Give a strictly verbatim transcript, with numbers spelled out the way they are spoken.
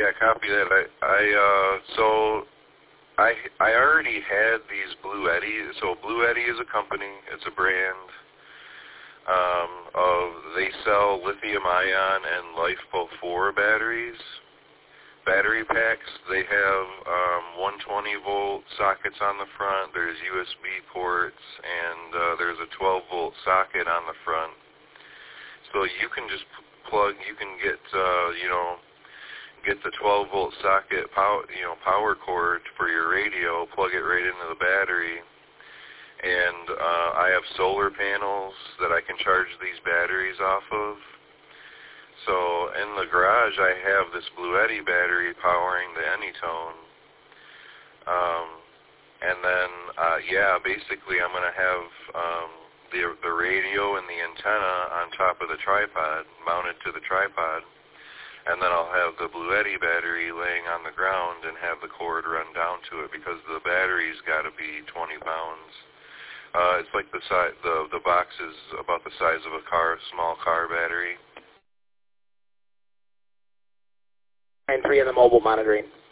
yeah, copy that. I, I, uh, so I, I already had these Blue Eddy. So Blue Eddy is a company. It's a brand. Um, of they sell lithium-ion and LiFePO four batteries. Battery packs. They have um, one hundred twenty volt sockets on the front. There's U S B ports, and uh, there's a twelve volt socket on the front. So you can just plug. You can get uh, you know get the twelve volt socket power you know power cord for your radio. Plug it right into the battery, and uh, I have solar panels that I can charge these batteries off of. So in the garage, I have this Blue Eddy battery powering the Anytone. Um, and then, uh, yeah, basically I'm going to have um, the, the radio and the antenna on top of the tripod, mounted to the tripod. And then I'll have the Blue Eddy battery laying on the ground and have the cord run down to it because the battery's got to be twenty pounds. Uh, it's like the, si- the, the box is about the size of a car, small car battery. And three in the mobile monitoring.